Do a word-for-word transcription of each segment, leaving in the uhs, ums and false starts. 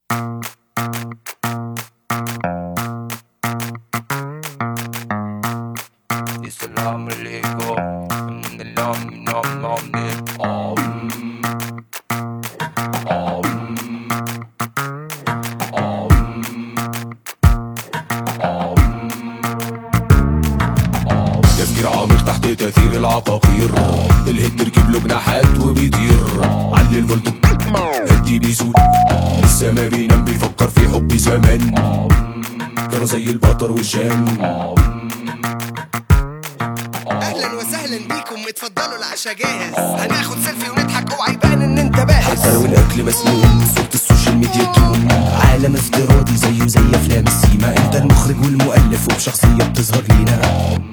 السلام عليكم من اللام نام نام آم آم آم آم تفكير عميق تحت تأثير العقاقير، الهيد تركب له جناحات وبيطير، علي الفولت هدي بيسود، لسه ما بينام بيفكر في حب زمان، كانوا زي البطر والجان. اهلا وسهلا بيكم، اتفضلوا العشاء جاهز، هناخد سيلفي ونضحك اوعى يبان ان انت باهظ. حتى لو الاكل مسموم صورة السوشيال ميديا توم، عالم افتراضي زيه زي افلام السيما، انت المخرج والمؤلف وبشخصية بتظهر لينا.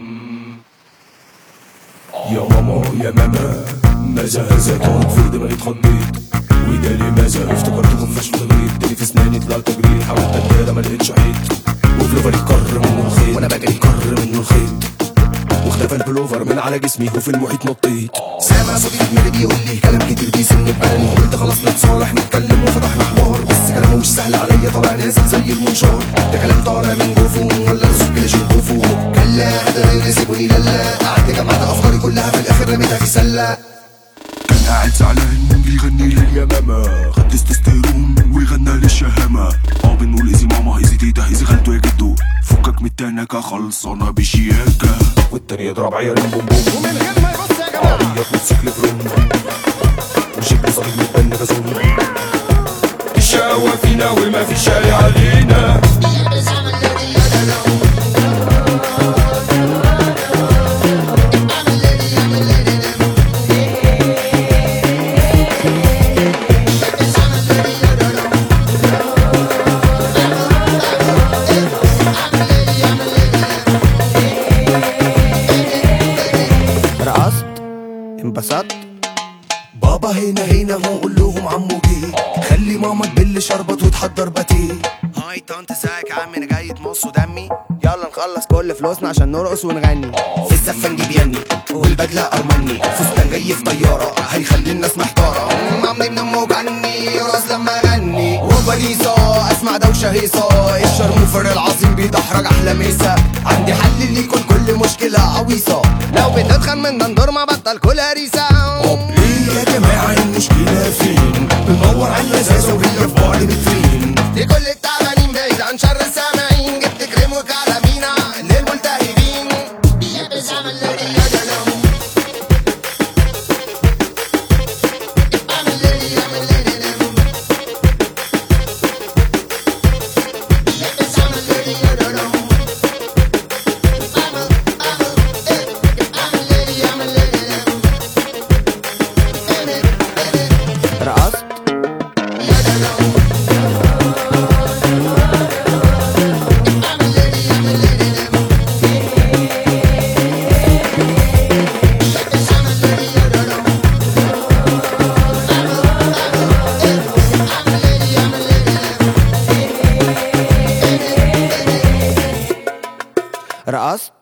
يا ماما يا ماما ماذا هذا كان في دماغي اتخضيت، وده لماذا افتكرت خفاش في الغيط، تاني في اسناني طلع تجريد، حاولت اتدارى ما لقيتش حيط، وفلوفري كر منه الخيط وانا بجري كر منه الخيط، واختفى البلوفر من على جسمي وفي المحيط نطيت. سامع صوتي دماغي بيقول لي كلام كتير بيسن ببالي، قلت خلاص نتصالح نتكلم وفتحنا حوار، بس كلامه مش سهل عليا طالع نازل زي المنشار، ده كلام طالع من جوفو ولا الصوت كده شيء جوفو، كلا هذا يسيبوني لالا، قعدت جمعت افكاري كلها في الاخر رميتها في سله. كان قاعد زعلان بيغني لي يا ماما، خد تستوستيرون ويغنى للشهامة، اه بنقول ايزي ماما ايزي تيتا ايزي خالته يا جدو، فكك من التنكة خلصانة بشياكة، والتاني يضرب عيال بومبوم ومن غير ما يبص يا جماعه عربيات موتوسيكل فروم، وشكل صليب متبن غازون، الشقاوة فينا وما في شارع علينا. رقصت انبسطت بابا هنا هنا هو قول لهم عمو جه، خلي ماما تبل شربت وتحضر باتيه. هاي طنط ازيك يا عم، انا جاي تمص دمي، يلا نخلص كل فلوسنا عشان نرقص ونغني، في الزفه نجيب يني والبدله ارمني، فستان جاي في طياره هيخلي الناس محتاره، عمري من امه جني راس لما اغني، وبليصه اسمع دوشه هيصه، الشرموفر العظيم بيدحرج احلى ميسه، عندي حل اللي يكون كل مشكله عويصه، لو بتتخن من دندور ما بطل كل هريسه. طب ايه يا جماعة المشكلة فين؟ بندور على اللذاذة وهي في بعد مترين، دي كل التعبانين بعيد عن شر السامعين، جبت كريم وكلامينا للملتهبين، بيلبس عمل ليلي يا جلام، عمل ليلي عمل ليلي لام، بيلبس عمل ليلي يا جلام، عمل عمل ايه عمل ليلي عمل ليلي لام، رقصت يا جلام. رقصت